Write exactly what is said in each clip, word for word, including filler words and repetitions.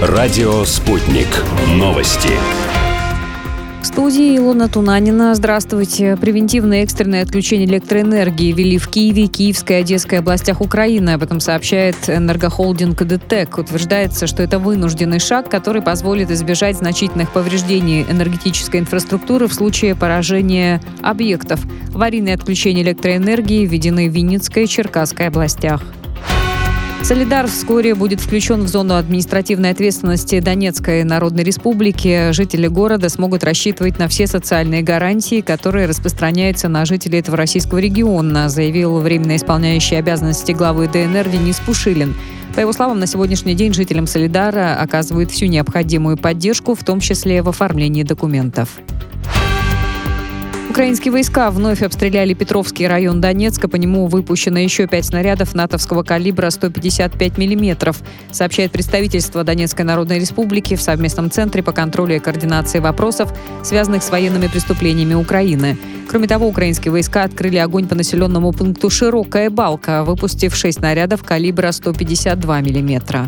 Радио «Спутник». Новости. В студии Илона Тунанина. Здравствуйте. Превентивное экстренное отключение электроэнергии ввели в Киеве, Киевской и Одесской областях Украины. Об этом сообщает энергохолдинг ДТЭК. Утверждается, что это вынужденный шаг, который позволит избежать значительных повреждений энергетической инфраструктуры в случае поражения объектов. Аварийные отключения электроэнергии введены в Винницкой и Черкасской областях. Солидар вскоре будет включен в зону административной ответственности Донецкой Народной Республики. Жители города смогут рассчитывать на все социальные гарантии, которые распространяются на жителей этого российского региона, заявил временно исполняющий обязанности главы ДНР Денис Пушилин. По его словам, на сегодняшний день жителям Солидара оказывают всю необходимую поддержку, в том числе в оформлении документов. Украинские войска вновь обстреляли Петровский район Донецка. По нему выпущено еще пять снарядов натовского калибра сто пятьдесят пять миллиметров, сообщает представительство Донецкой Народной Республики в совместном центре по контролю и координации вопросов, связанных с военными преступлениями Украины. Кроме того, украинские войска открыли огонь по населенному пункту Широкая Балка, выпустив шесть снарядов калибра сто пятьдесят два миллиметра.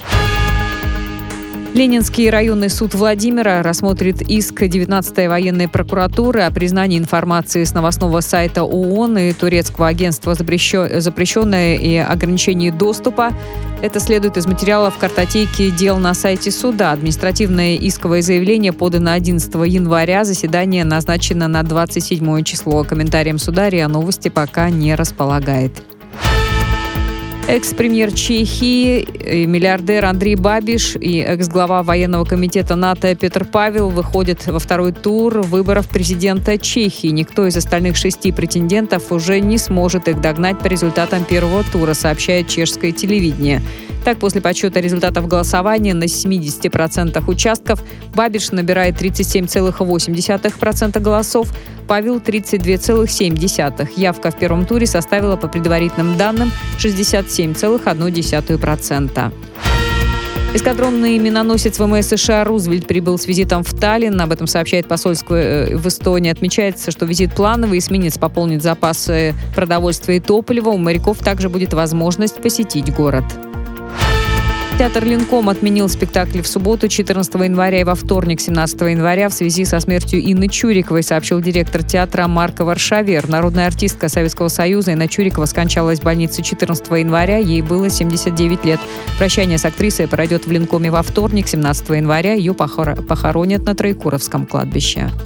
Ленинский районный суд Владимира рассмотрит иск девятнадцатой военной прокуратуры о признании информации с новостного сайта ООН и турецкого агентства «Запрещенное» и ограничении доступа. Это следует из материалов картотеки дел на сайте суда. Административное исковое заявление подано одиннадцатого января. Заседание назначено на двадцать седьмое число. Комментарием суда РИА Новости пока не располагает. Экс-премьер Чехии, миллиардер Андрей Бабиш и экс-глава военного комитета НАТО Петр Павел выходят во второй тур выборов президента Чехии. Никто из остальных шести претендентов уже не сможет их догнать по результатам первого тура, сообщает чешское телевидение. Так, после подсчета результатов голосования на семьдесят процентов участков Бабиш набирает тридцать семь целых восемь десятых процента голосов, Павел – тридцать два целых семь десятых процента. Явка в первом туре составила, по предварительным данным, шестьдесят семь целых одна десятая процента. Эскадронный миноносец ВМС США «Рузвельт» прибыл с визитом в Таллин. Об этом сообщает посольство в Эстонии. Отмечается, что визит плановый. Эсминец пополнит запасы продовольствия и топлива. У моряков также будет возможность посетить город. Театр «Ленком» отменил спектакли в субботу, четырнадцатого января, и во вторник, семнадцатого января, в связи со смертью Инны Чуриковой, сообщил директор театра Марко Варшавер. Народная артистка Советского Союза Инна Чурикова скончалась в больнице четырнадцатого января, ей было семьдесят девять лет. Прощание с актрисой пройдет в «Ленкоме» во вторник, семнадцатого января, ее похоронят на Троекуровском кладбище.